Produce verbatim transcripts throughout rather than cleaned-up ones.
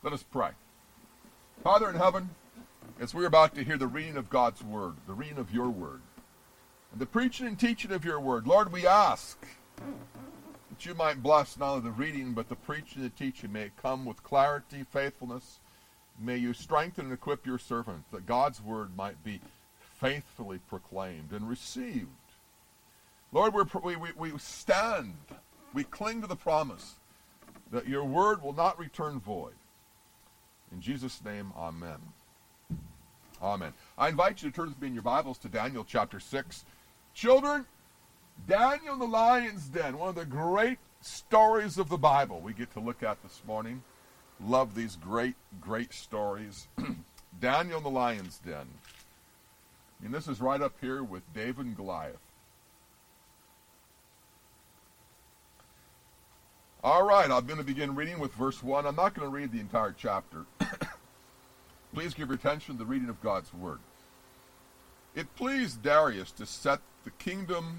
Let us pray. Father in heaven, as we're about to hear the reading of God's word, the reading of your word, and the preaching and teaching of your word, Lord, we ask that you might bless not only the reading, but the preaching and the teaching. May it come with clarity, faithfulness. May you strengthen and equip your servant, that God's word might be faithfully proclaimed and received. Lord, we're, we, we, we stand, we cling to the promise that your word will not return void. In Jesus' name, amen. Amen. I invite you to turn with me in your Bibles to Daniel chapter six. Children, Daniel in the lion's den, one of the great stories of the Bible we get to look at this morning. Love these great, great stories. Daniel in the lion's den. And this is right up here with David and Goliath. All right, I'm going to begin reading with verse one. I'm not going to read the entire chapter. Please give your attention to the reading of God's word. It pleased Darius to set the kingdom,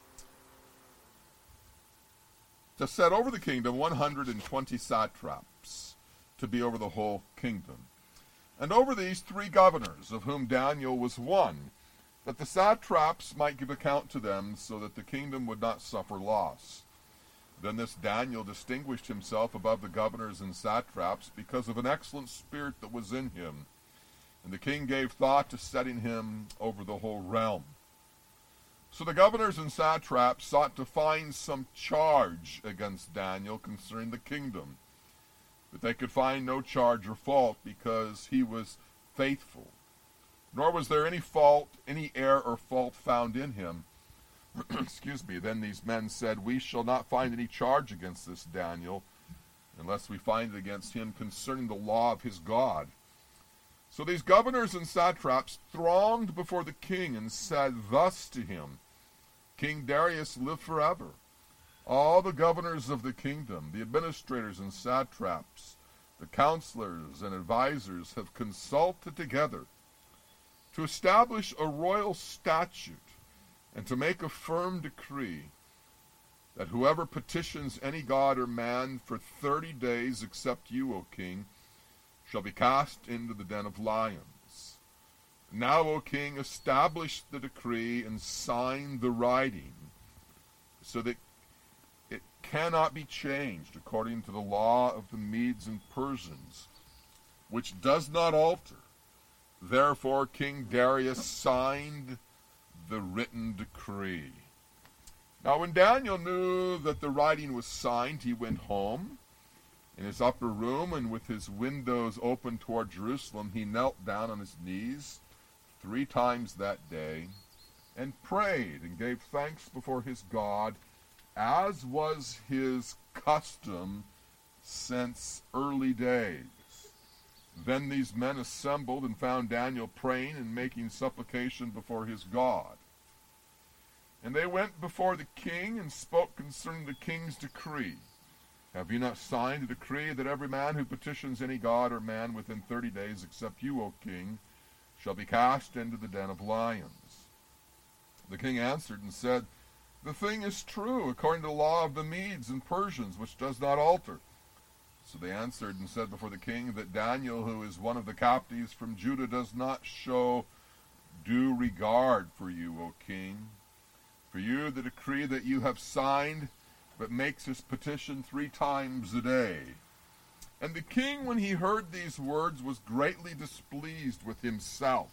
to set over the kingdom one hundred twenty satraps, to be over the whole kingdom. And over these three governors, of whom Daniel was one, that the satraps might give account to them, so that the kingdom would not suffer loss. Then this Daniel distinguished himself above the governors and satraps because of an excellent spirit that was in him. And the king gave thought to setting him over the whole realm. So the governors and satraps sought to find some charge against Daniel concerning the kingdom. But they could find no charge or fault, because he was faithful. Nor was there any fault, any error or fault found in him. Excuse me. Then these men said, "We shall not find any charge against this Daniel, unless we find it against him concerning the law of his God." So these governors and satraps thronged before the king and said thus to him, "King Darius, live forever. All the governors of the kingdom, the administrators and satraps, the counselors and advisers have consulted together to establish a royal statute and to make a firm decree that whoever petitions any god or man for thirty days except you, O king, shall be cast into the den of lions. Now, O king, establish the decree and sign the writing, so that it cannot be changed according to the law of the Medes and Persians, which does not alter." Therefore King Darius signed the written decree. Now when Daniel knew that the writing was signed, he went home. In his upper room, and with his windows open toward Jerusalem, he knelt down on his knees three times that day, and prayed and gave thanks before his God, as was his custom since early days. Then these men assembled and found Daniel praying and making supplication before his God. And they went before the king and spoke concerning the king's decree. "Have you not signed a decree that every man who petitions any god or man within thirty days, except you, O king, shall be cast into the den of lions?" The king answered and said, "The thing is true, according to the law of the Medes and Persians, which does not alter." So they answered and said before the king that Daniel, who is one of the captives from Judah, does not show due regard for you, O king. For you, the decree that you have signed, but makes his petition three times a day. And the king, when he heard these words, was greatly displeased with himself,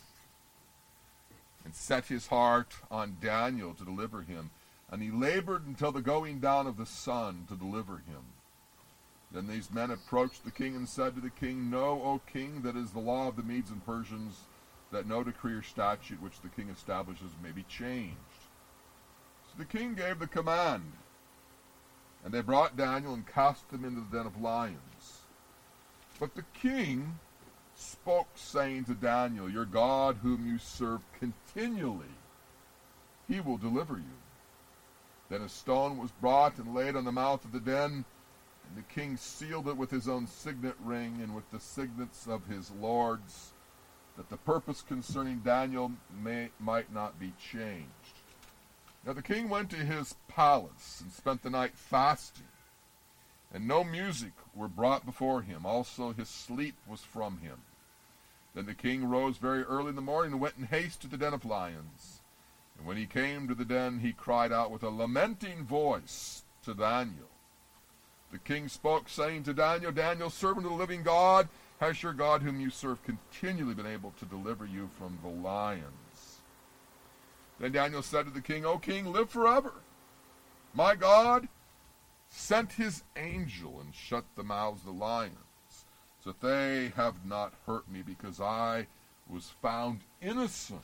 and set his heart on Daniel to deliver him. And he labored until the going down of the sun to deliver him. Then these men approached the king and said to the king, "Know, O king, that is the law of the Medes and Persians, that no decree or statute which the king establishes may be changed." So the king gave the command, and they brought Daniel and cast him into the den of lions. But the king spoke, saying to Daniel, "Your God, whom you serve continually, he will deliver you." Then a stone was brought and laid on the mouth of the den, and the king sealed it with his own signet ring and with the signets of his lords, that the purpose concerning Daniel may, might not be changed. Now the king went to his palace and spent the night fasting. and no music were brought before him. Also his sleep was from him. Then the king rose very early in the morning and went in haste to the den of lions. And when he came to the den, he cried out with a lamenting voice to Daniel. The king spoke, saying to Daniel, Daniel, servant of the living God, has your God whom you serve continually been able to deliver you from the lions? Then Daniel said to the king, O king, live forever. My God sent his angel and shut the mouths of the lions, so that they have not hurt me, because I was found innocent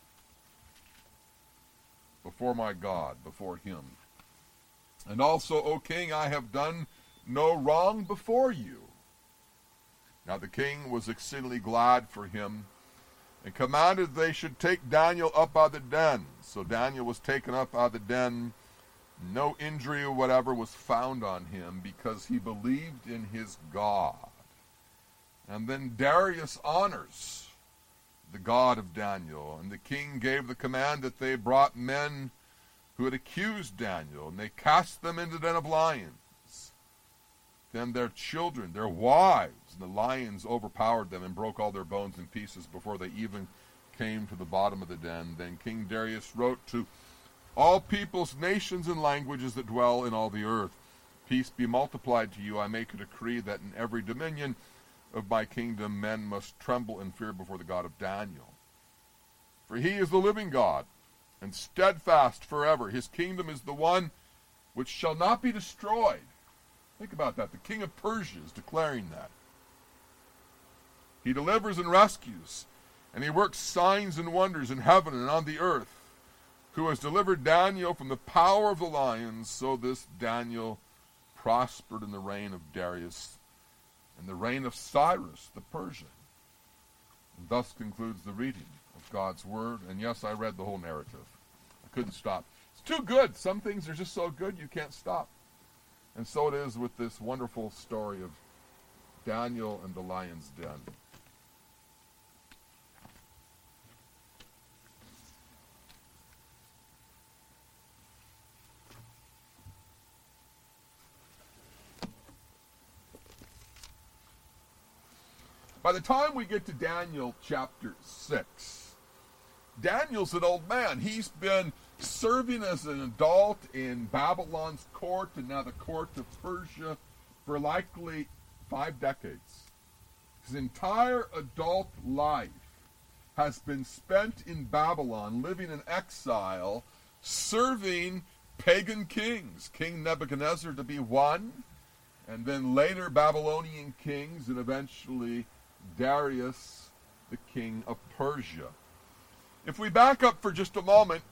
before my God, before him. And also, O king, I have done no wrong before you. Now the king was exceedingly glad for him, and commanded they should take Daniel up out of the den. So Daniel was taken up out of the den. No injury or whatever was found on him, because he believed in his God. And then Darius honors the God of Daniel, and the king gave the command that they brought men who had accused Daniel, and they cast them into the den of lions. Then their children, their wives, and the lions overpowered them and broke all their bones in pieces before they even came to the bottom of the den. Then King Darius wrote to all peoples, nations, and languages that dwell in all the earth, peace be multiplied to you. I make a decree that in every dominion of my kingdom men must tremble and fear before the God of Daniel. For he is the living God, and steadfast forever. His kingdom is the one which shall not be destroyed. Think about that. The king of Persia is declaring that. He delivers and rescues, and he works signs and wonders in heaven and on the earth, who has delivered Daniel from the power of the lions. So this Daniel prospered in the reign of Darius and the reign of Cyrus the Persian. And thus concludes the reading of God's word. And yes, I read the whole narrative. I couldn't stop. It's too good. Some things are just so good you can't stop. And so it is with this wonderful story of Daniel and the lion's den. By the time we get to Daniel chapter six, Daniel's an old man. He's been serving as an adult in Babylon's court and now the court of Persia for likely five decades. His entire adult life has been spent in Babylon, living in exile, serving pagan kings. King Nebuchadnezzar to be one, and then later Babylonian kings, and eventually Darius, the king of Persia. If we back up for just a moment,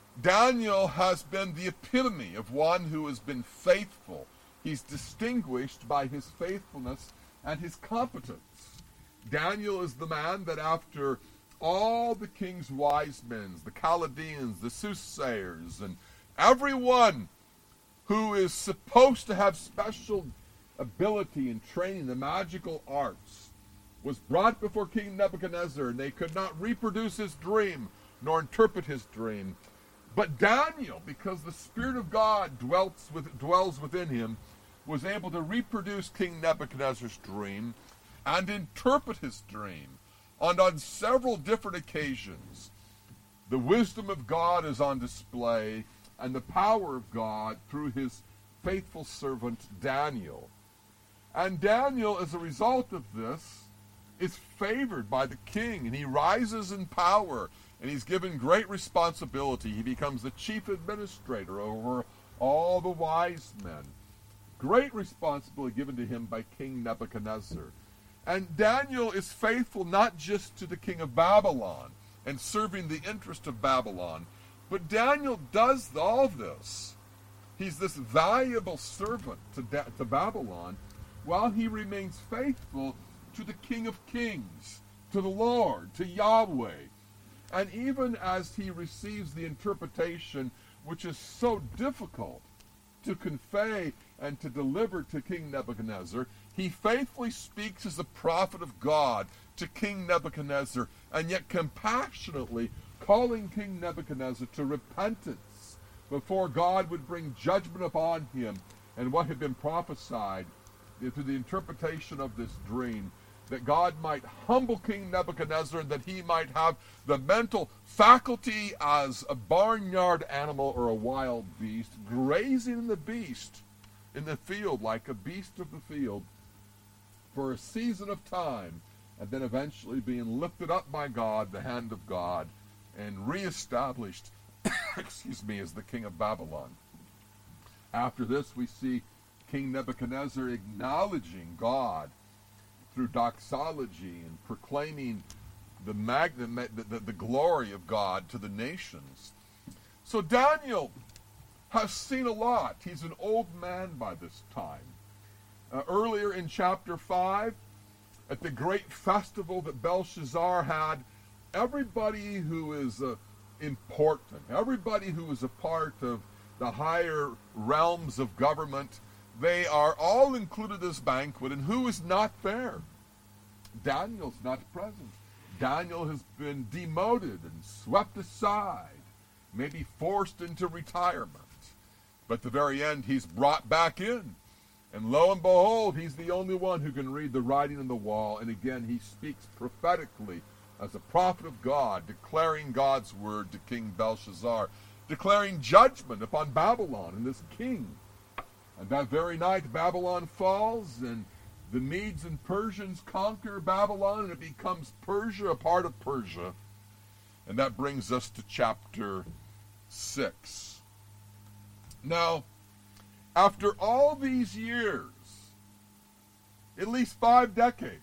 Daniel has been the epitome of one who has been faithful. He's distinguished by his faithfulness and his competence. Daniel is the man that after all the king's wise men, the Chaldeans, the soothsayers, and everyone who is supposed to have special ability in training the magical arts, was brought before King Nebuchadnezzar, and they could not reproduce his dream nor interpret his dream. But Daniel, because the Spirit of God dwells, with, dwells within him, was able to reproduce King Nebuchadnezzar's dream and interpret his dream. And on several different occasions, the wisdom of God is on display and the power of God through his faithful servant Daniel. And Daniel, as a result of this, is favored by the king, and he rises in power, and he's given great responsibility. He becomes the chief administrator over all the wise men. Great responsibility given to him by King Nebuchadnezzar. And Daniel is faithful not just to the king of Babylon and serving the interest of Babylon, but Daniel does all this. He's this valuable servant to, da- to Babylon while he remains faithful to the King of Kings, to the Lord, to Yahweh. And even as he receives the interpretation, which is so difficult to convey and to deliver to King Nebuchadnezzar, he faithfully speaks as a prophet of God to King Nebuchadnezzar, and yet compassionately calling King Nebuchadnezzar to repentance before God would bring judgment upon him and what had been prophesied through the interpretation of this dream, that God might humble King Nebuchadnezzar, and that he might have the mental faculty as a barnyard animal or a wild beast, grazing in the beast in the field like a beast of the field for a season of time, and then eventually being lifted up by God, the hand of God, and reestablished, excuse me, as the king of Babylon. After this, we see King Nebuchadnezzar acknowledging God through doxology and proclaiming the, magn- the, the, the glory of God to the nations. So Daniel has seen a lot. He's an old man by this time. Uh, earlier in chapter five, at the great festival that Belshazzar had, everybody who is uh, important, everybody who is a part of the higher realms of government, they are all included in this banquet, and who is not there? Daniel's not present. Daniel has been demoted and swept aside, maybe forced into retirement. But at the very end, he's brought back in. And lo and behold, he's the only one who can read the writing on the wall. And again, he speaks prophetically as a prophet of God, declaring God's word to King Belshazzar, declaring judgment upon Babylon and this king. And that very night, Babylon falls, and the Medes and Persians conquer Babylon, and it becomes Persia, a part of Persia. And that brings us to chapter six. Now, after all these years, at least five decades,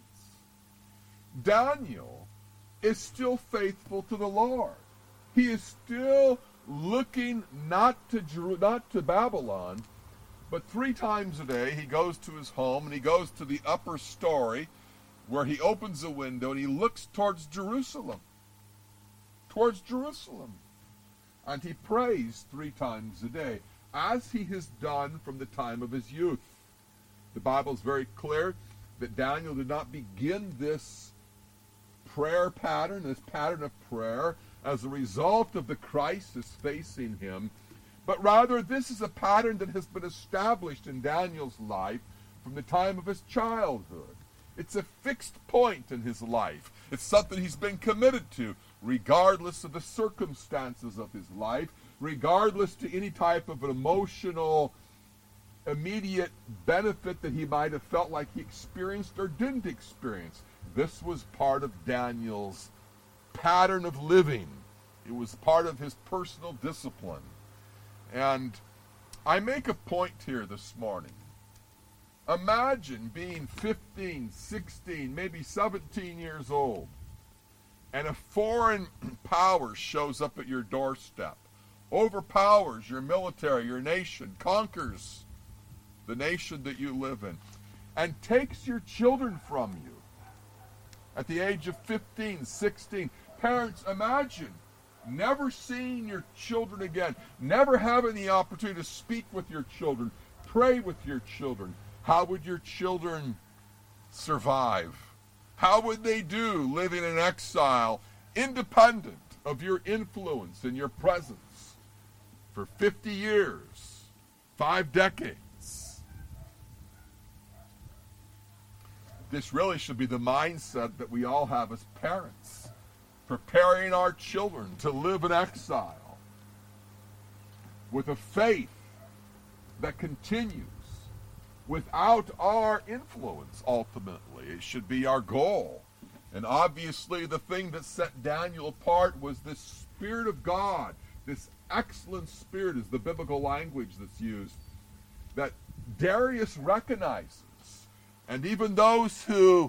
Daniel is still faithful to the Lord. He is still looking not to Jeru- not to Babylon, but three times a day he goes to his home, and he goes to the upper story where he opens a window and he looks towards Jerusalem. Towards Jerusalem. And he prays three times a day, as he has done from the time of his youth. The Bible is very clear that Daniel did not begin this prayer pattern, this pattern of prayer, as a result of the crisis facing him, but rather this is a pattern that has been established in Daniel's life from the time of his childhood. It's a fixed point in his life. It's something he's been committed to, regardless of the circumstances of his life, regardless to any type of an emotional, immediate benefit that he might have felt like he experienced or didn't experience. This was part of Daniel's pattern of living. It was part of his personal discipline. And I make a point here this morning. Imagine being fifteen, sixteen, maybe seventeen years old, and a foreign power shows up at your doorstep, overpowers your military, your nation, conquers the nation that you live in, and takes your children from you at the age of fifteen, sixteen. Parents, imagine never seeing your children again, never having the opportunity to speak with your children, pray with your children. How would your children survive? How would they do living in exile, independent of your influence and your presence for fifty years, five decades? This really should be the mindset that we all have as parents, preparing our children to live in exile with a faith that continues without our influence, ultimately. It should be our goal. And obviously the thing that set Daniel apart was this Spirit of God, this excellent spirit is the biblical language that's used, that Darius recognizes. And even those who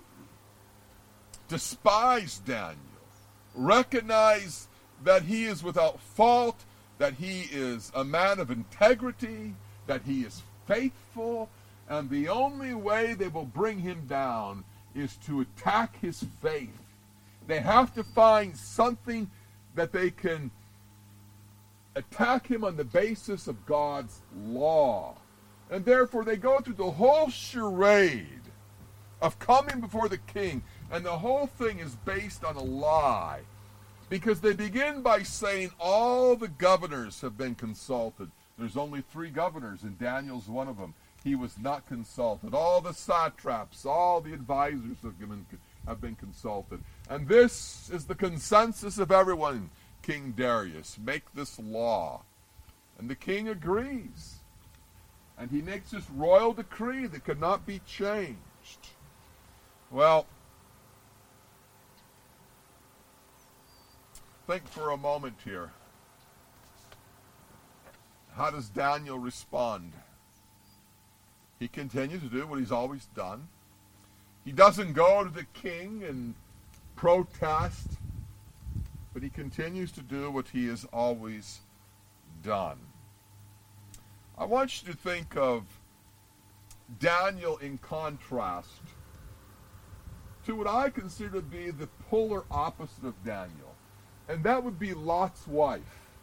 despise Daniel recognize that he is without fault, that he is a man of integrity, that he is faithful, and the only way they will bring him down is to attack his faith. They have to find something that they can attack him on the basis of God's law. And therefore they go through the whole charade of coming before the king, and the whole thing is based on a lie. Because they begin by saying all the governors have been consulted. There's only three governors, and Daniel's one of them. he was not consulted. All the satraps, all the advisors have been, have been consulted. And this is the consensus of everyone, King Darius. Make this law. And the king agrees. And he makes this royal decree that could not be changed. Well, think for a moment here. How does Daniel respond? He continues to do what he's always done. He doesn't go to the king and protest, but he continues to do what he has always done. I want you to think of Daniel in contrast to what I consider to be the polar opposite of Daniel, and that would be Lot's wife.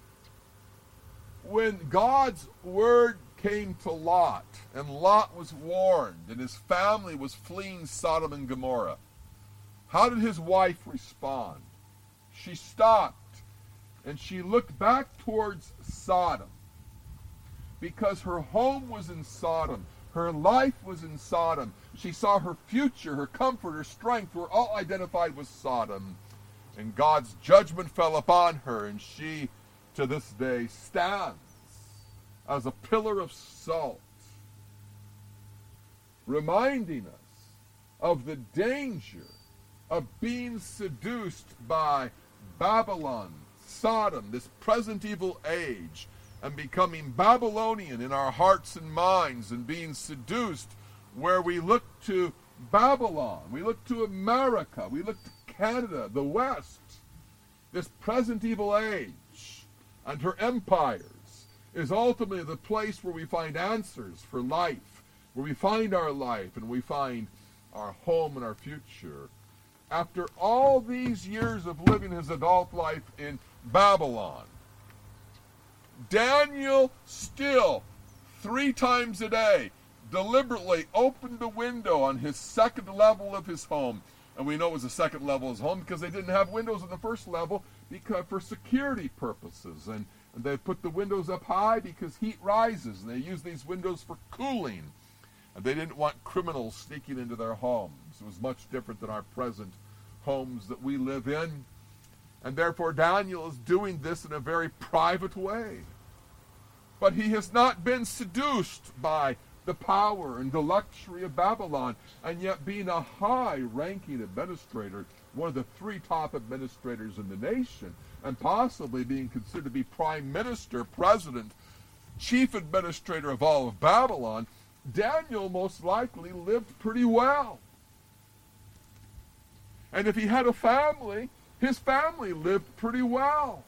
When God's word came to Lot, and Lot was warned, and his family was fleeing Sodom and Gomorrah, how did his wife respond? She stopped, and she looked back towards Sodom, because her home was in Sodom. Her life was in Sodom. She saw her future, her comfort, her strength were all identified with Sodom. And God's judgment fell upon her, and she, to this day, stands as a pillar of salt, reminding us of the danger of being seduced by Babylon, Sodom, this present evil age, and becoming Babylonian in our hearts and minds, and being seduced where we look to Babylon, we look to America, we look to Canada, the West. This present evil age and her empires is ultimately the place where we find answers for life, where we find our life and we find our home and our future. After all these years of living his adult life in Babylon, Daniel still, three times a day, deliberately opened the window on his second level of his home. And we know it was the second level of his home because they didn't have windows on the first level because for security purposes. And, and they put the windows up high because heat rises. And they use these windows for cooling. And they didn't want criminals sneaking into their homes. It was much different than our present homes that we live in. And therefore Daniel is doing this in a very private way. But he has not been seduced by the power and the luxury of Babylon, and yet being a high-ranking administrator, one of the three top administrators in the nation, and possibly being considered to be prime minister, president, chief administrator of all of Babylon, Daniel most likely lived pretty well. And if he had a family, his family lived pretty well.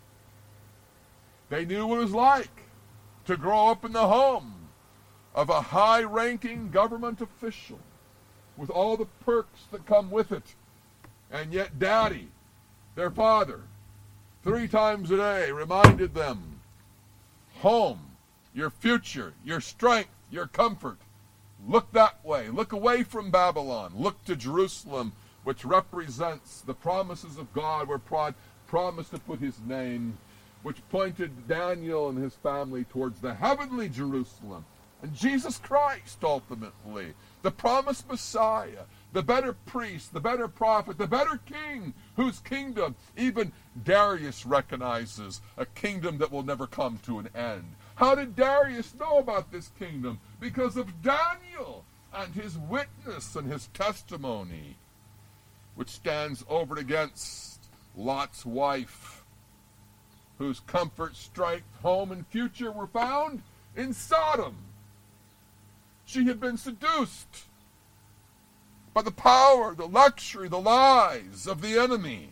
They knew what it was like to grow up in the home of a high-ranking government official with all the perks that come with it. And yet Daddy, their father, three times a day reminded them, home, your future, your strength, your comfort. Look that way. Look away from Babylon. Look to Jerusalem, which represents the promises of God, where God promised to put his name, which pointed Daniel and his family towards the heavenly Jerusalem. And Jesus Christ, ultimately, the promised Messiah, the better priest, the better prophet, the better king, whose kingdom even Darius recognizes, a kingdom that will never come to an end. How did Darius know about this kingdom? Because of Daniel and his witness and his testimony, which stands over against Lot's wife, whose comfort, strength, home, and future were found in Sodom. She had been seduced by the power, the luxury, the lies of the enemy.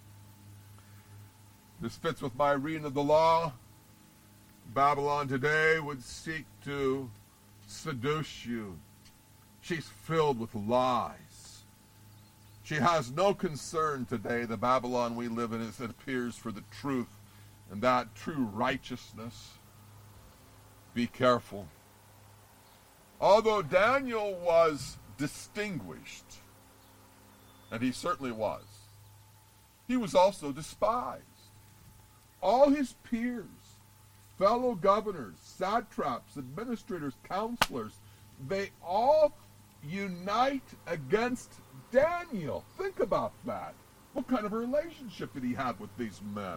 This fits with my reading of the law. Babylon today would seek to seduce you. She's filled with lies. She has no concern today, the Babylon we live in, as it appears, for the truth and that true righteousness. Be careful. Although Daniel was distinguished, and he certainly was, he was also despised. All his peers, fellow governors, satraps, administrators, counselors, they all unite against Daniel. Think about that. What kind of a relationship did he have with these men?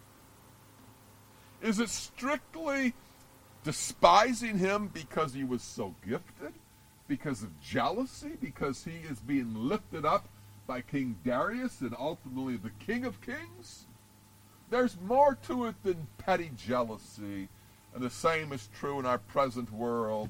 Is it strictly despising him because he was so gifted? Because of jealousy? Because he is being lifted up by King Darius and ultimately the King of Kings? There's more to it than petty jealousy. And the same is true in our present world.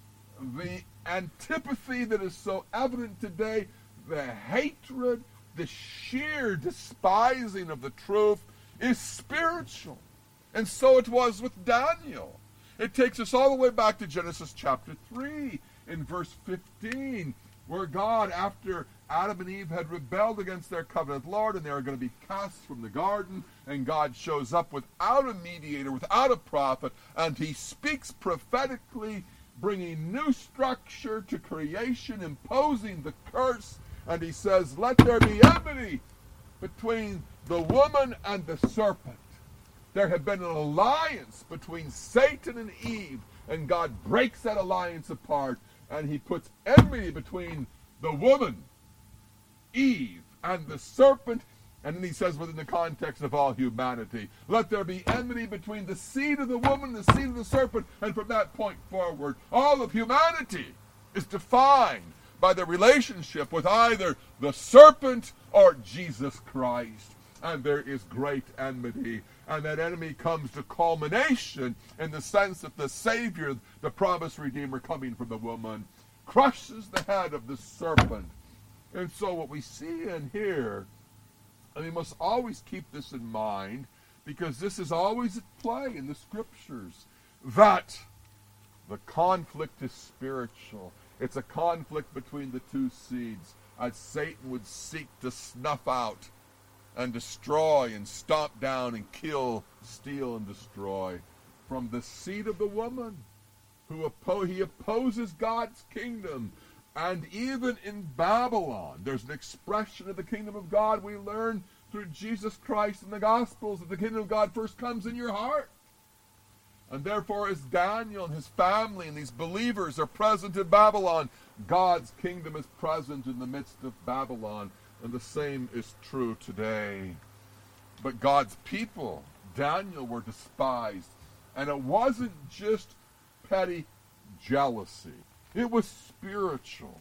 The antipathy that is so evident today, the hatred, the sheer despising of the truth is spiritual. And so it was with Daniel. It takes us all the way back to Genesis chapter three in verse fifteen, where God, after Adam and Eve had rebelled against their covenant Lord and they were going to be cast from the garden, and God shows up without a mediator, without a prophet, and he speaks prophetically, bringing new structure to creation, imposing the curse, and he says, let there be enmity between the woman and the serpent. There had been an alliance between Satan and Eve, and God breaks that alliance apart, and he puts enmity between the woman, Eve, and the serpent, and then he says within the context of all humanity, let there be enmity between the seed of the woman and the seed of the serpent, and from that point forward, all of humanity is defined by the relationship with either the serpent or Jesus Christ. And there is great enmity. And that enemy comes to culmination in the sense that the Savior, the promised Redeemer coming from the woman, crushes the head of the serpent. And so what we see in here, and we must always keep this in mind, because this is always at play in the Scriptures, that the conflict is spiritual. It's a conflict between the two seeds, as Satan would seek to snuff out and destroy and stomp down and kill, steal, and destroy. From the seed of the woman, who oppo- he opposes God's kingdom. And even in Babylon, there's an expression of the kingdom of God we learn through Jesus Christ in the Gospels, that the kingdom of God first comes in your heart. And therefore, as Daniel and his family and these believers are present in Babylon, God's kingdom is present in the midst of Babylon. And the same is true today. But God's people, Daniel, were despised. And it wasn't just petty jealousy. It was spiritual.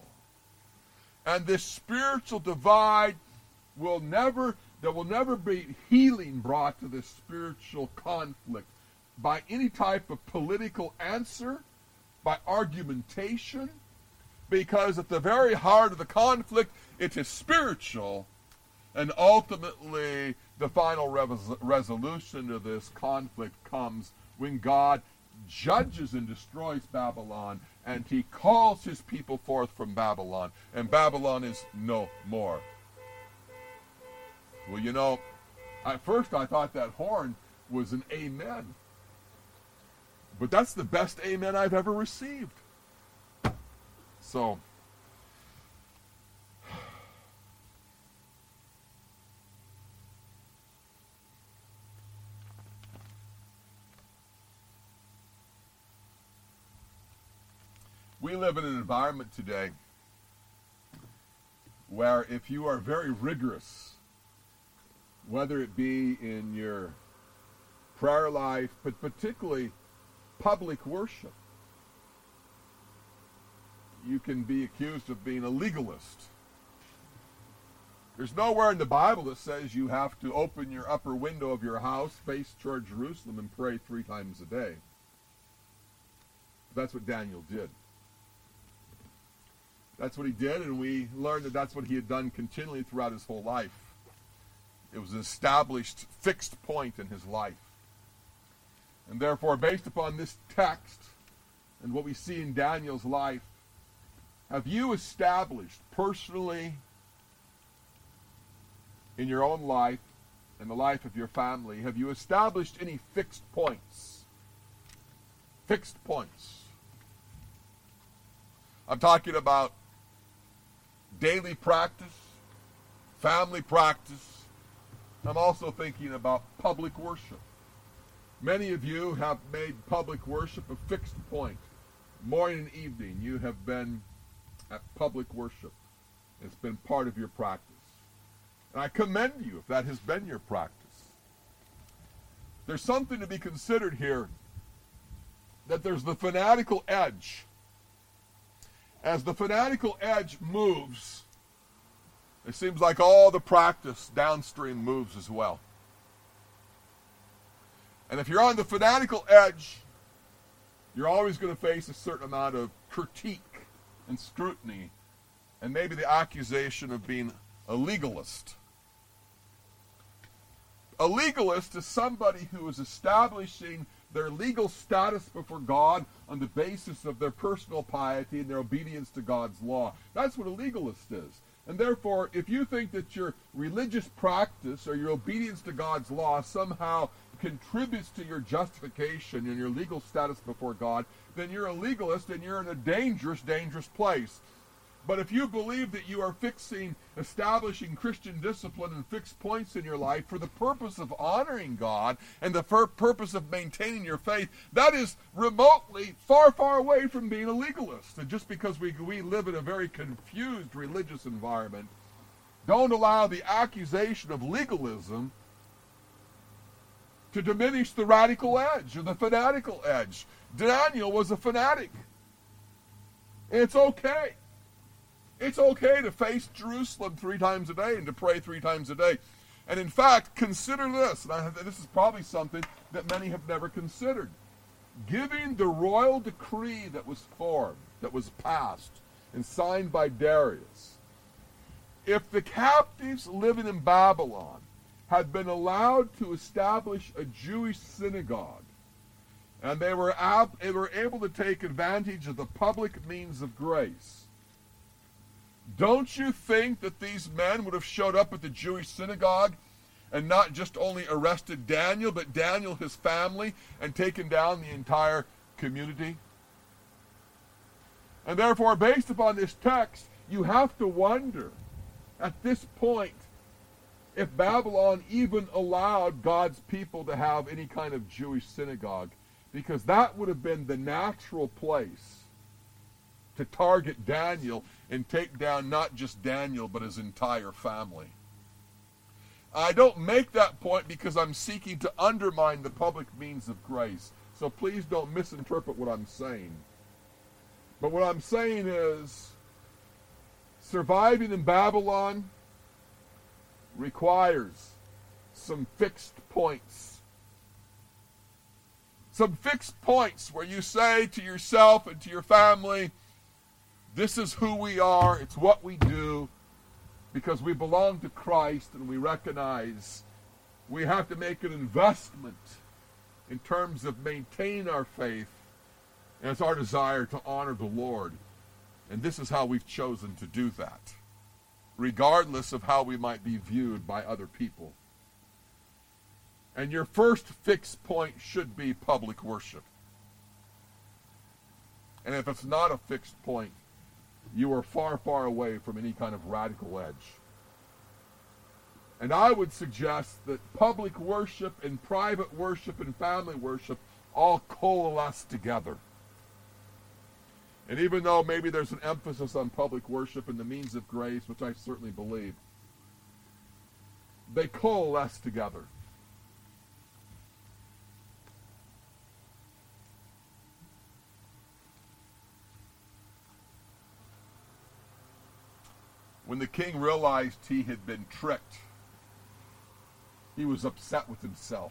And this spiritual divide will never, there will never be healing brought to this spiritual conflict by any type of political answer, by argumentation, because at the very heart of the conflict, it is spiritual, and ultimately the final res- resolution of this conflict comes when God judges and destroys Babylon, and he calls his people forth from Babylon, and Babylon is no more. Well, you know, at first I thought that horn was an amen, but that's the best amen I've ever received. So, we live in an environment today where if you are very rigorous, whether it be in your prayer life, but particularly public worship, you can be accused of being a legalist. There's nowhere in the Bible that says you have to open your upper window of your house, face toward Jerusalem, and pray three times a day. That's what Daniel did. That's what he did, and we learned that that's what he had done continually throughout his whole life. It was an established, fixed point in his life. And therefore, based upon this text and what we see in Daniel's life, have you established personally in your own life and the life of your family, have you established any fixed points? Fixed points. I'm talking about daily practice, family practice. I'm also thinking about public worship. Many of you have made public worship a fixed point morning and evening, you have been at public worship. It's been part of your practice. And I commend you if that has been your practice. There's something to be considered here, that there's the fanatical edge. As the fanatical edge moves, it seems like all the practice downstream moves as well. And if you're on the fanatical edge, you're always going to face a certain amount of critique and scrutiny, and maybe the accusation of being a legalist. A legalist is somebody who is establishing their legal status before God on the basis of their personal piety and their obedience to God's law. That's what a legalist is. And therefore, if you think that your religious practice or your obedience to God's law somehow contributes to your justification and your legal status before God, then you're a legalist and you're in a dangerous, dangerous place. But if you believe that you are fixing, establishing Christian discipline and fixed points in your life for the purpose of honoring God and the purpose of maintaining your faith, that is remotely far, far away from being a legalist. And just because we, we live in a very confused religious environment, don't allow the accusation of legalism to diminish the radical edge or the fanatical edge. Daniel was a fanatic. It's okay. It's okay to face Jerusalem three times a day and to pray three times a day. And in fact, consider this, and I, this is probably something that many have never considered. Giving the royal decree that was formed, that was passed and signed by Darius, if the captives living in Babylon had been allowed to establish a Jewish synagogue, and they were, ab- they were able to take advantage of the public means of grace, don't you think that these men would have showed up at the Jewish synagogue and not just only arrested Daniel, but Daniel, his family, and taken down the entire community? And therefore, based upon this text, you have to wonder, at this point, if Babylon even allowed God's people to have any kind of Jewish synagogue, because that would have been the natural place to target Daniel and take down not just Daniel, but his entire family. I don't make that point because I'm seeking to undermine the public means of grace. So please don't misinterpret what I'm saying. But what I'm saying is, surviving in Babylon requires some fixed points. Some fixed points where you say to yourself and to your family, this is who we are, it's what we do, because we belong to Christ, and we recognize we have to make an investment in terms of maintaining our faith, and it's our desire to honor the Lord. And this is how we've chosen to do that, regardless of how we might be viewed by other people. And your first fixed point should be public worship. And if it's not a fixed point, you are far, far away from any kind of radical edge. And I would suggest that public worship and private worship and family worship all coalesce together. And even though maybe there's an emphasis on public worship and the means of grace, which I certainly believe, they coalesce together. When the king realized he had been tricked, he was upset with himself.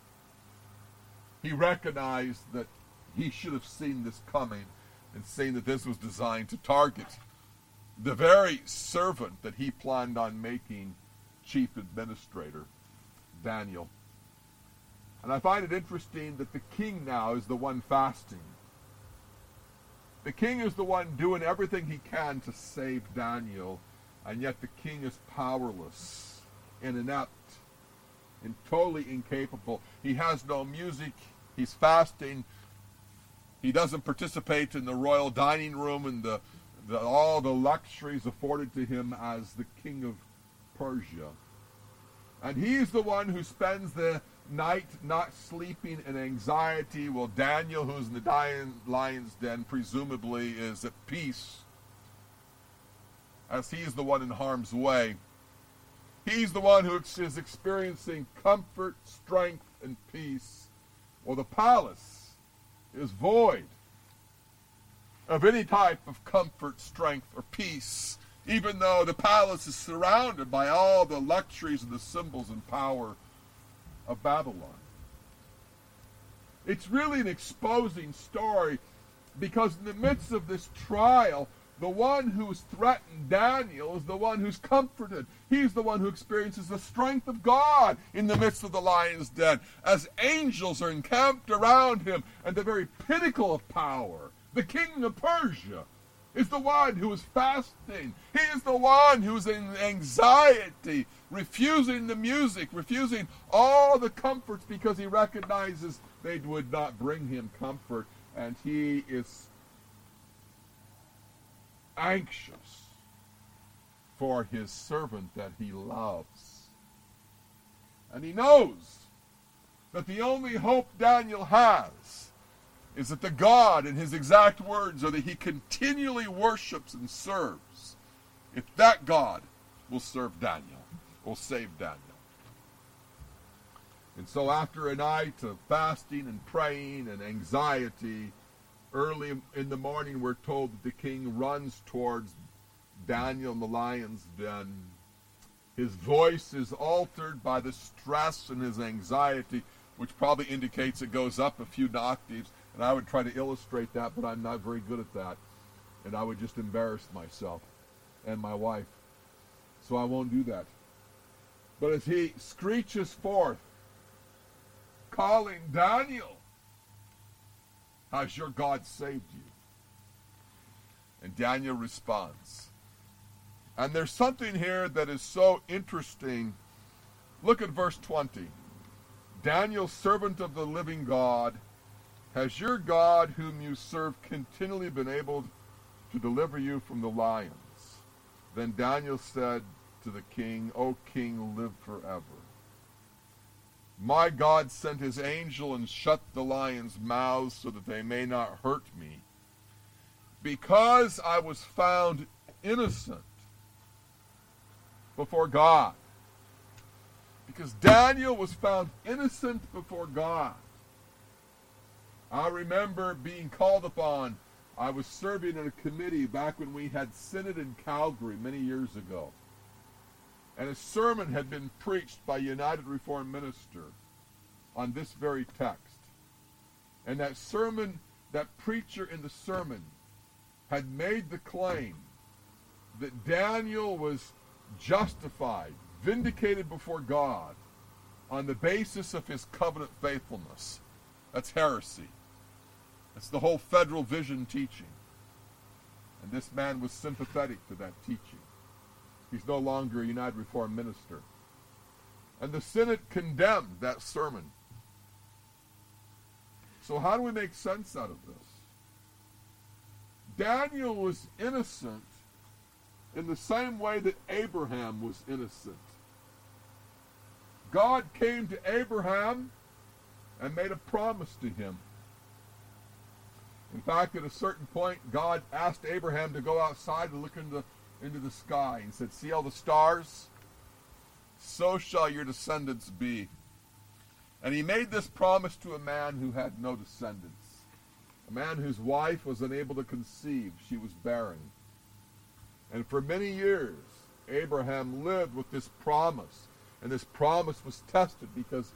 He recognized that he should have seen this coming and seen that this was designed to target the very servant that he planned on making chief administrator, Daniel. And I find it interesting that the king now is the one fasting. The king is the one doing everything he can to save Daniel. And yet the king is powerless and inept and totally incapable. He has no music. He's fasting. He doesn't participate in the royal dining room and the, the, all the luxuries afforded to him as the king of Persia. And he's the one who spends the, night not sleeping and anxiety, while Daniel, who's in the lion's den, presumably is at peace, as he's the one in harm's way. He's the one who is experiencing comfort, strength, and peace, while the palace is void of any type of comfort, strength, or peace, even though the palace is surrounded by all the luxuries and the symbols and power of Babylon. It's really an exposing story, because in the midst of this trial, the one who's threatened Daniel is the one who's comforted. He's the one who experiences the strength of God in the midst of the lion's den, as angels are encamped around him, and the very pinnacle of power, the king of Persia, is the one who is fasting. He is the one who is in anxiety, refusing the music, refusing all the comforts, because he recognizes they would not bring him comfort, and he is anxious for his servant that he loves. And he knows that the only hope Daniel has is that the God, in his exact words, are that he continually worships and serves, if that God will serve Daniel, will save Daniel. And so after a night of fasting and praying and anxiety, early in the morning we're told that the king runs towards Daniel in the lion's den. His voice is altered by the stress and his anxiety, which probably indicates it goes up a few octaves. And I would try to illustrate that, but I'm not very good at that. And I would just embarrass myself and my wife. So I won't do that. But as he screeches forth, calling, Daniel, has your God saved you? And Daniel responds. And there's something here that is so interesting. Look at verse twenty. Daniel, servant of the living God, has your God, whom you serve, continually been able to deliver you from the lions? Then Daniel said to the king, O king, live forever. My God sent his angel and shut the lions' mouths so that they may not hurt me, because I was found innocent before God. Because Daniel was found innocent before God. I remember being called upon. I was serving in a committee back when we had synod in Calgary many years ago. And a sermon had been preached by a United Reformed minister on this very text. And that sermon, that preacher in the sermon had made the claim that Daniel was justified, vindicated before God on the basis of his covenant faithfulness. That's heresy. That's the whole Federal Vision teaching. And this man was sympathetic to that teaching. He's no longer a United Reformed minister. And the Synod condemned that sermon. So how do we make sense out of this? Daniel was innocent in the same way that Abraham was innocent. God came to Abraham and made a promise to him. In fact, at a certain point, God asked Abraham to go outside and look into, into the sky. He said, see all the stars? So shall your descendants be. And he made this promise to a man who had no descendants. A man whose wife was unable to conceive. She was barren. And for many years, Abraham lived with this promise. And this promise was tested because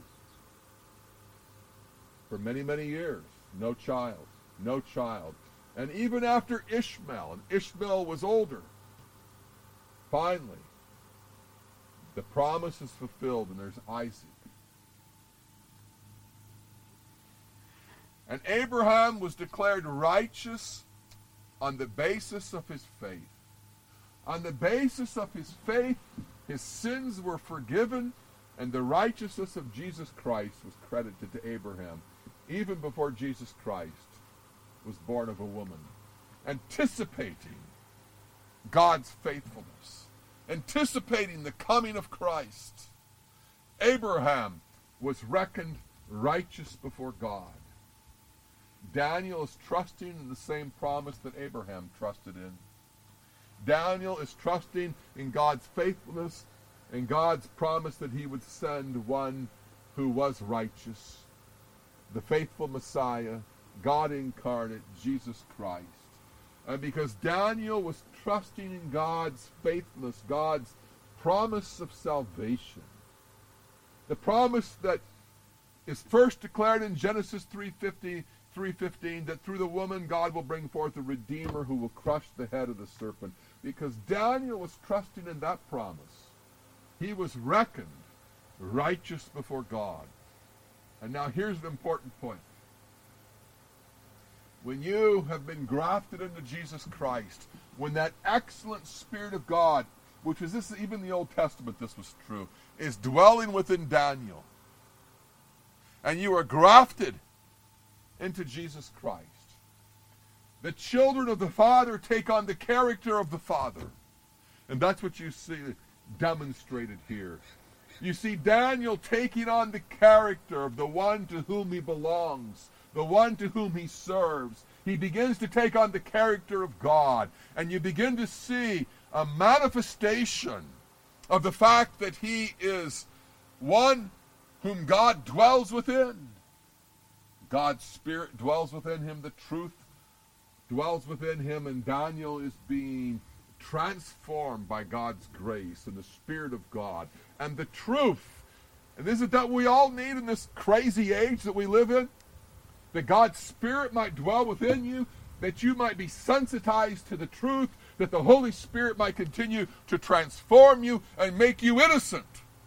for many, many years, no child. No child. And even after Ishmael, and Ishmael was older, finally, the promise is fulfilled, and there's Isaac. And Abraham was declared righteous on the basis of his faith. On the basis of his faith, his sins were forgiven, and the righteousness of Jesus Christ was credited to Abraham, even before Jesus Christ was born of a woman, anticipating God's faithfulness, anticipating the coming of Christ. Abraham was reckoned righteous before God. Daniel is trusting in the same promise that Abraham trusted in. Daniel is trusting in God's faithfulness and God's promise that he would send one who was righteous, the faithful Messiah, God incarnate, Jesus Christ. And because Daniel was trusting in God's faithfulness, God's promise of salvation, the promise that is first declared in Genesis three fifteen, that through the woman God will bring forth a Redeemer who will crush the head of the serpent. Because Daniel was trusting in that promise, he was reckoned righteous before God. And now here's an important point. When you have been grafted into Jesus Christ, when that excellent Spirit of God, which was this, even in the Old Testament this was true, is dwelling within Daniel, and you are grafted into Jesus Christ, the children of the Father take on the character of the Father. And that's what you see demonstrated here. You see Daniel taking on the character of the one to whom he belongs, the one to whom he serves. He begins to take on the character of God. And you begin to see a manifestation of the fact that he is one whom God dwells within. God's Spirit dwells within him. The truth dwells within him. And Daniel is being transformed by God's grace and the Spirit of God. And the truth, and isn't that we all need in this crazy age that we live in? That God's Spirit might dwell within you, that you might be sensitized to the truth, that the Holy Spirit might continue to transform you and make you innocent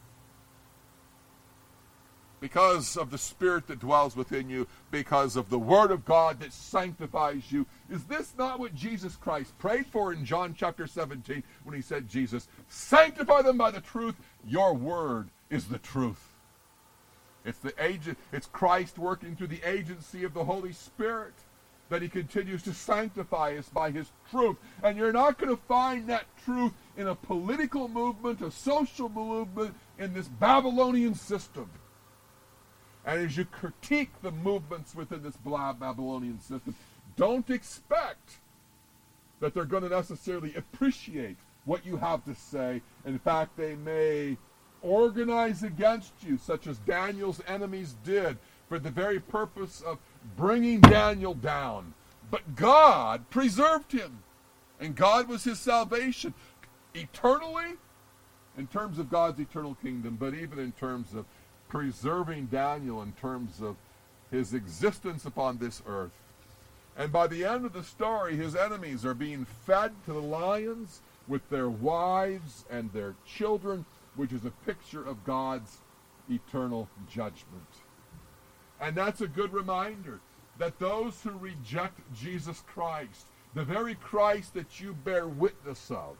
because of the Spirit that dwells within you, because of the Word of God that sanctifies you. Is this not what Jesus Christ prayed for in John chapter seventeen when he said, Jesus, sanctify them by the truth, your Word is the truth. It's the agent, it's Christ working through the agency of the Holy Spirit that he continues to sanctify us by his truth. And you're not going to find that truth in a political movement, a social movement, in this Babylonian system. And as you critique the movements within this Babylonian system, don't expect that they're going to necessarily appreciate what you have to say. In fact, they may organize against you, such as Daniel's enemies did, for the very purpose of bringing Daniel down. But God preserved him, and God was his salvation eternally, in terms of God's eternal kingdom, but even in terms of preserving Daniel in terms of his existence upon this earth. And by the end of the story, his enemies are being fed to the lions with their wives and their children, which is a picture of God's eternal judgment. And that's a good reminder that those who reject Jesus Christ, the very Christ that you bear witness of,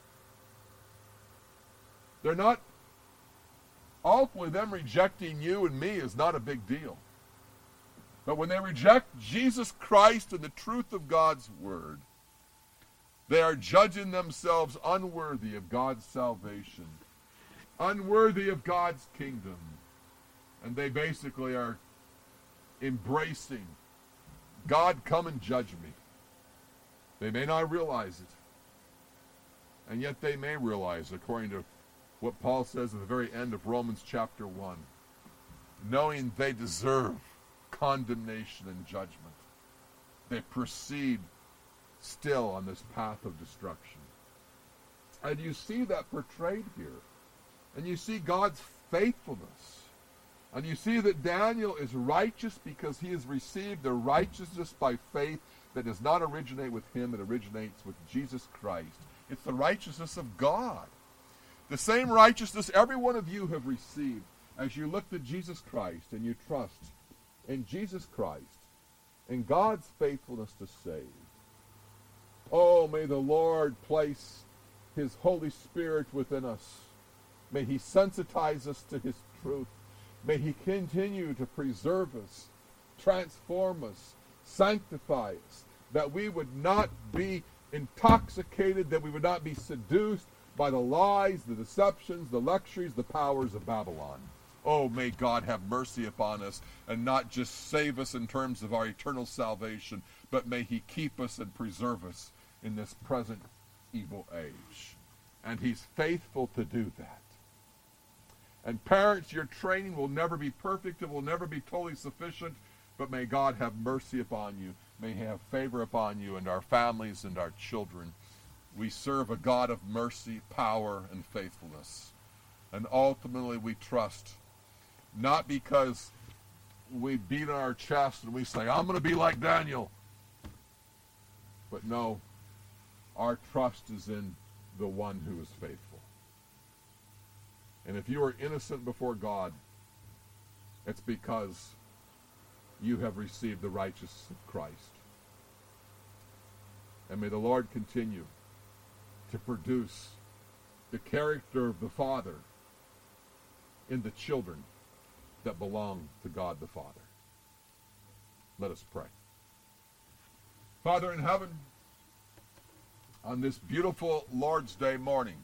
they're not, ultimately them rejecting you and me is not a big deal. But when they reject Jesus Christ and the truth of God's Word, they are judging themselves unworthy of God's salvation, unworthy of God's kingdom. And they basically are embracing, God, come and judge me. They may not realize it. And yet they may realize, according to what Paul says at the very end of Romans chapter one, knowing they deserve condemnation and judgment, they proceed still on this path of destruction. And you see that portrayed here. And you see God's faithfulness. And you see that Daniel is righteous because he has received the righteousness by faith that does not originate with him, it originates with Jesus Christ. It's the righteousness of God. The same righteousness every one of you have received as you look to Jesus Christ and you trust in Jesus Christ and God's faithfulness to save. Oh, may the Lord place his Holy Spirit within us. May he sensitize us to his truth. May he continue to preserve us, transform us, sanctify us, that we would not be intoxicated, that we would not be seduced by the lies, the deceptions, the luxuries, the powers of Babylon. Oh, may God have mercy upon us and not just save us in terms of our eternal salvation, but may he keep us and preserve us in this present evil age. And he's faithful to do that. And parents, your training will never be perfect. It will never be totally sufficient. But may God have mercy upon you. May he have favor upon you and our families and our children. We serve a God of mercy, power, and faithfulness. And ultimately we trust, not because we beat on our chest and we say, I'm going to be like Daniel. But no, our trust is in the one who is faithful. And if you are innocent before God, it's because you have received the righteousness of Christ. And may the Lord continue to produce the character of the Father in the children that belong to God the Father. Let us pray. Father in heaven, on this beautiful Lord's Day morning,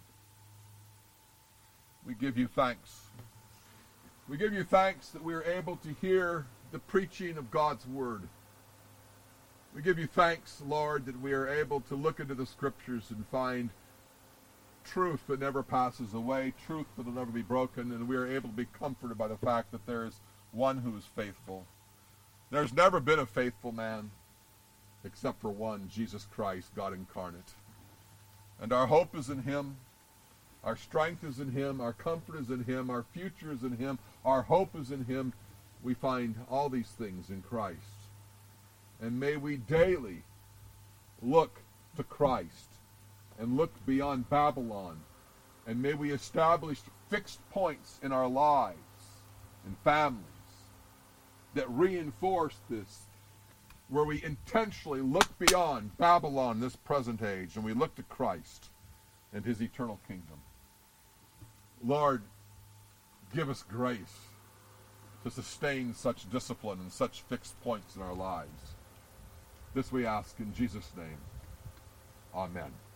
we give you thanks. We give you thanks that we are able to hear the preaching of God's Word. We give you thanks, Lord, that we are able to look into the Scriptures and find truth that never passes away, truth that will never be broken, and we are able to be comforted by the fact that there is one who is faithful. There's never been a faithful man except for one, Jesus Christ, God incarnate. And our hope is in him. Our strength is in him. Our comfort is in him. Our future is in him. Our hope is in him. We find all these things in Christ. And may we daily look to Christ and look beyond Babylon. And may we establish fixed points in our lives and families that reinforce this, where we intentionally look beyond Babylon, this present age, and we look to Christ and his eternal kingdom. Lord, give us grace to sustain such discipline and such fixed points in our lives. This we ask in Jesus' name. Amen.